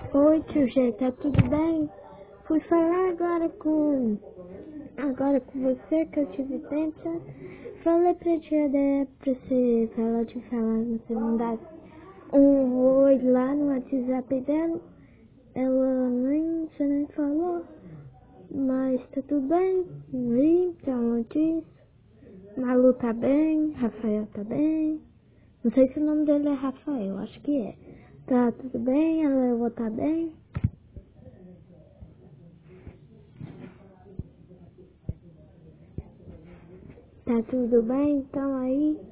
Oi, tio G, tá tudo bem? Fui falar agora com você que eu tive tempo, sabe? Falei pra tia Dé pra ela te falar, você mandasse um oi lá no WhatsApp dela. Você nem falou, mas tá tudo bem? Aí, tá uma notícia. Malu tá bem, Rafael tá bem. Não sei se o nome dele é Rafael, acho que é. Tá tudo bem, a Leoa tá bem. Tá tudo bem? Então aí,